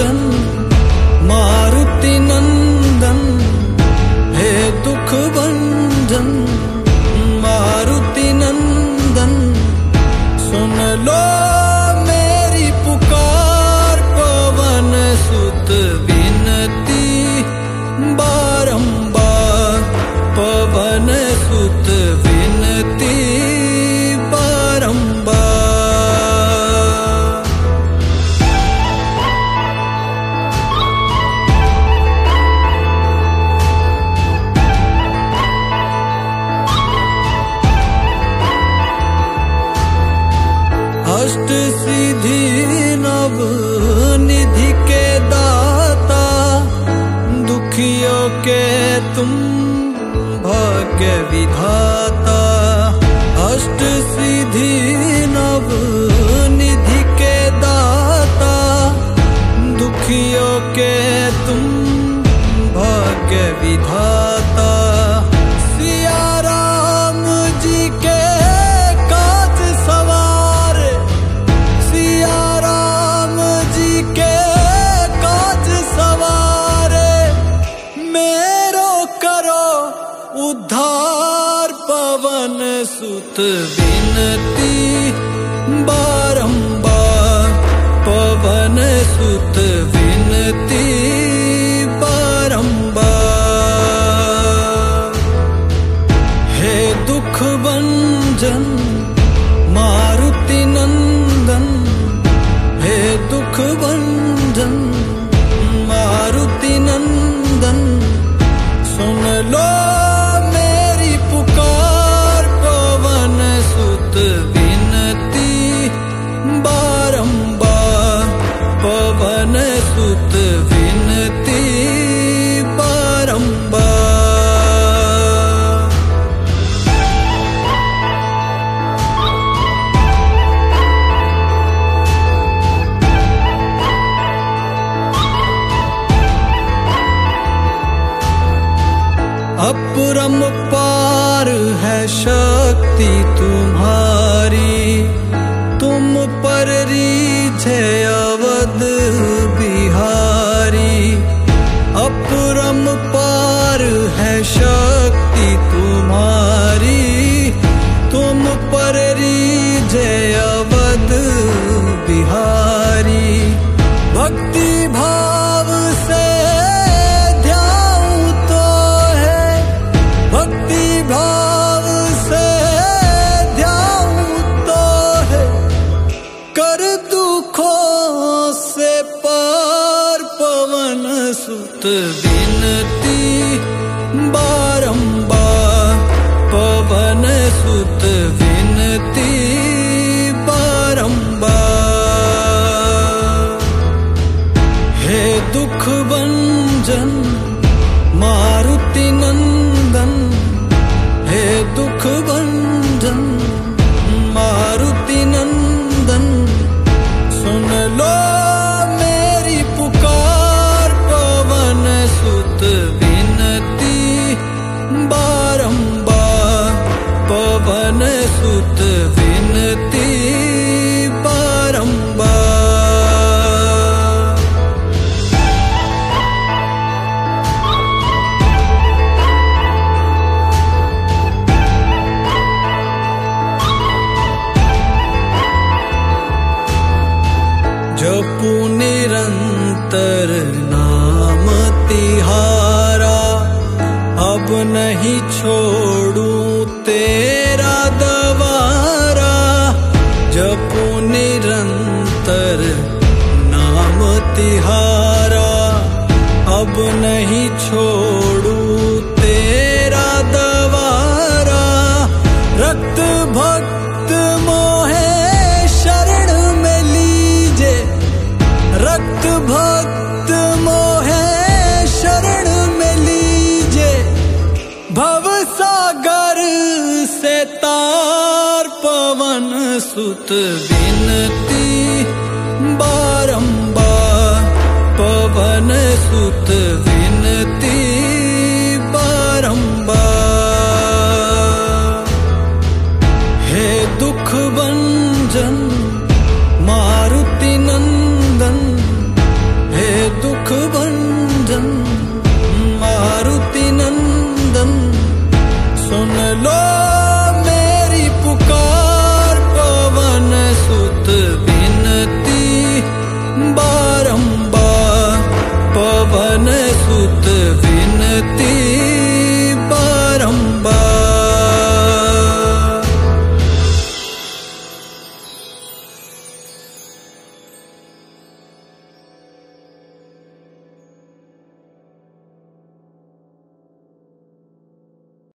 भंजन मारुति नंदन, हे दुख भंजन मारुति नंदन, सुन लो मेरी पुकार पवन सुत विनती बारंबार, पवन सुत विनती बारंबार। अष्ट सिद्धि नव निधि के दाता, दुखियों के तुम भाग्य विधाता। अष्ट सिद्धि नव निधि के दाता, दुखियों के तुम भाग्य विधाता। सिया राम जी के काज सवार, सिया राम जी के काज सवार, मेरो करो उद्धार पवन सुत विनती बारंबार, पवन सुत विनती बारंबार। हे दुख भंजन मारुति नंदन, हे दुख भंजन मारुति नंदन, सुन लो मेरी पुकार पवन सुत विनती बारंबार, पवन सुत विनती बारंबार। अपरंपार है शक्ति तुम्हारी, तुम पर रीझे अवध बिहारी। अपरंपार है शक्ति तुम्हारी, तुम पर रीझे अवध बिहारी। भक्ति भाव से ध्याऊं तो है, भक्ति भाव से ध्याऊं तो है, कर दुखों से पार पवन सुत विनती बारंबार, पवन सुत विनती बारंबार। हे दुख भंजन मारुति नंदन, हे दुख भंजन मारुति नंदन, सुन लो मेरी पुकार पवन सुत विनती बारंबार, पवन सुत विनती बारंबार। जपू निरंतर नाम तिहारा, अब नहीं छोड़ूं तेरा दवारा। जपू निरंतर नाम तिहारा, अब नहीं छोड़ूं तेरा दवारा। रक्त भक्त मोहे शरण में लीजे, रक्त भक्त मोहे शरण में लीजे। भव सागर से तार पवन सुत विनती बारंबार, पवन सुत विनती बारंबार। हे दुख भंजन मारुति नंदन, हे नो